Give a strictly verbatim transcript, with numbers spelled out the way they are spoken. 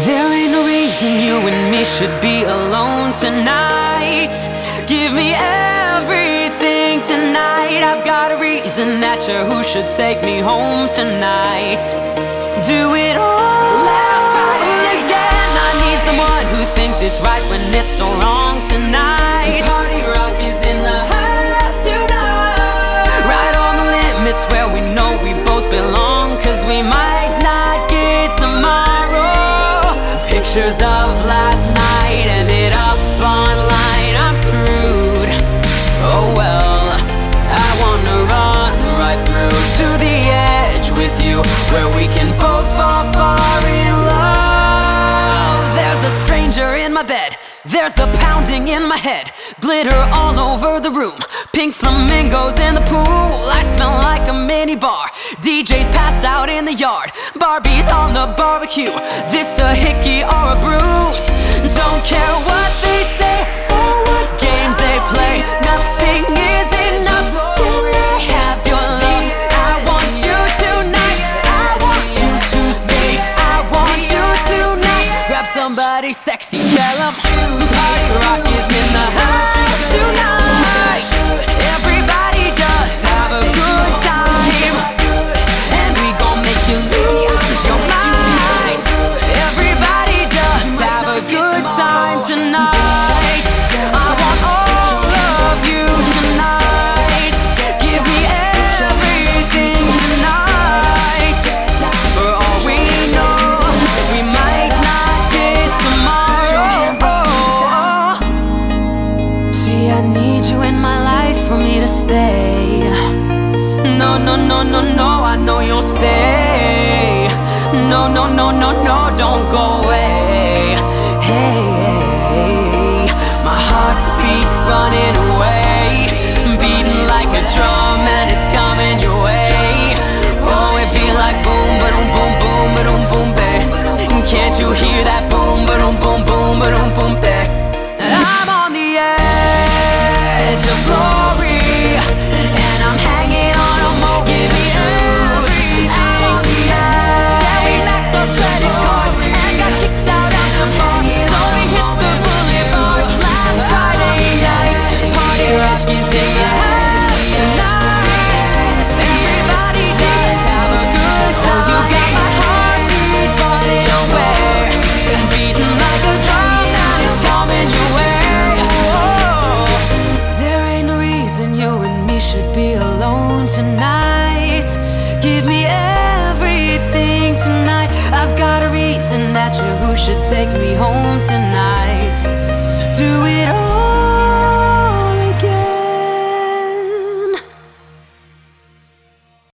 There ain't no reason you and me should be alone tonight. Give me everything tonight. I've got a reason that you're who should take me home tonight. Do it all again. I need someone who thinks it's right when it's so wrong tonight. Party rock is in the house tonight. Right on the limits where we know we both belong, 'cause we might not get tomorrow. Pictures of last night ended up online. I'm screwed. Oh well, I wanna run right through to the edge with you, where we can both fall far in love. There's a stranger in my bed, there's a pounding in my head, glitter all over the room, pink flamingos in the pool. I smell like a mini bar, D J's passed out in the yard, Barbie's on the barbecue. This a hickey or a bruise. Don't care what they say or what games they play, nothing is enough till I have your love. I want you tonight, I want you to stay, I want you tonight. Grab somebody sexy, tell them party rock is in the house tonight. Everybody just have a good time, and we gon' make you lose your mind. Everybody just have a good time tonight. I want all of you tonight. Give me everything tonight. For all we know, we might not get tomorrow. See, I need you in my life for me to stay. No, no, no, no, no, I know you'll stay. No, no, no, no, no, don't go away. Hey, hey, my heartbeat running away, beating like a drum and it's coming your way. Oh, it be like boom, ba-dum, boom, boom, ba-dum, boom, babe. Can't you hear that boom, ba-dum, boom, boom, ba-dum, boom, babe? I'm on the edge of glory, and I'm hanging on a moment. Give me everything tonight. We maxed our credit card and got kicked out at the bar, so we hit the boulevard last Friday night. Party rock is in the house tonight. Everybody just have a good time. You got my heartbeat running away, beating like a drum that is coming your way. Oh, there ain't no reason you and me should be alone tonight. Give me everything tonight. I've got a reason that you're who should take me home tonight. Do we